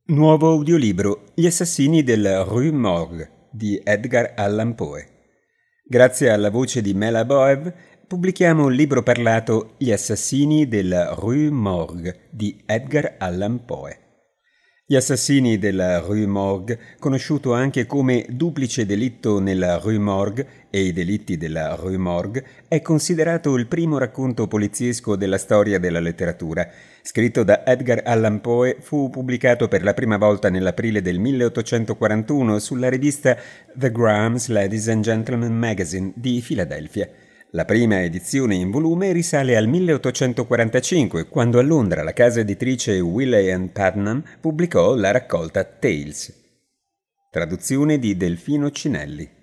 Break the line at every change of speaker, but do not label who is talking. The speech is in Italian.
Nuovo audiolibro Gli assassini della Rue Morgue di Edgar Allan Poe. Grazie alla voce di Mela Boev pubblichiamo il libro parlato Gli assassini della Rue Morgue di Edgar Allan Poe. Gli assassini della Rue Morgue, conosciuto anche come Duplice delitto nella Rue Morgue e I delitti della Rue Morgue, è considerato il primo racconto poliziesco della storia della letteratura. Scritto da Edgar Allan Poe, fu pubblicato per la prima volta nell'aprile del 1841 sulla rivista The Graham's Ladies and Gentlemen Magazine di Filadelfia. La prima edizione in volume risale al 1845, quando a Londra la casa editrice Willey & Putnam pubblicò la raccolta Tales. Traduzione di Delfino Cinelli.